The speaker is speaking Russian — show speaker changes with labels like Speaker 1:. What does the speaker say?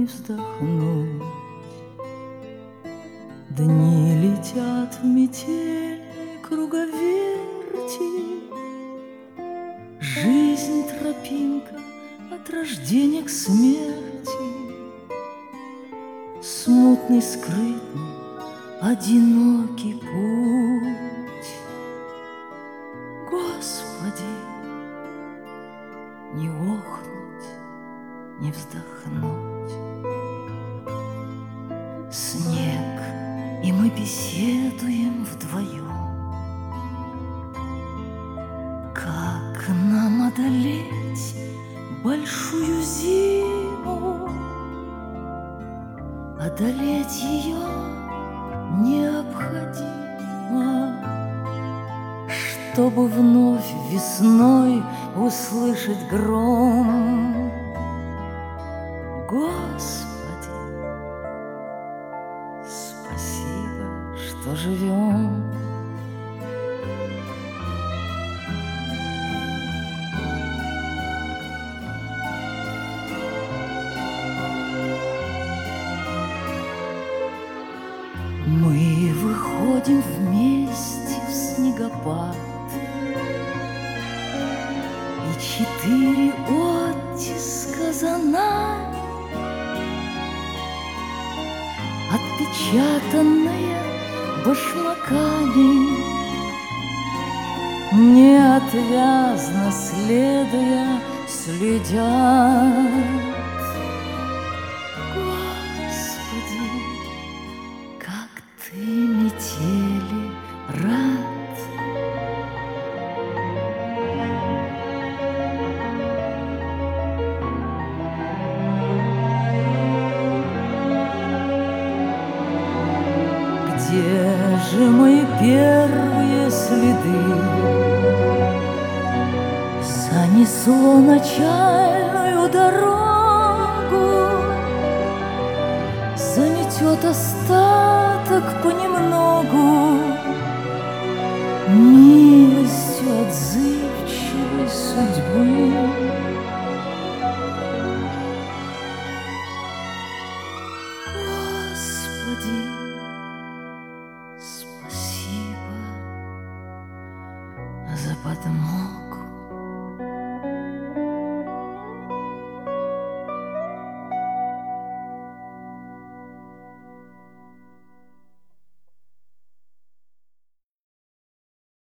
Speaker 1: вздохнуть. Дни летят в метельной круговерти, жизнь тропинка от рождения к смерти, смутный, скрытный, одинокий путь. Господи, не охнуть, не вздохнуть. Снег, и мы беседуем вдвоем. Как нам одолеть большую зиму? Одолеть ее необходимо, чтобы вновь весной услышать гром. Господи, спасибо, что живем. Мы выходим вместе в снегопад, и 4 оттиска за нами, отпечатанные башмаками, неотвязно следуя, следят. Господи, как ты метели рад! Где же мои первые следы? Занесло начальную дорогу, заметет остаток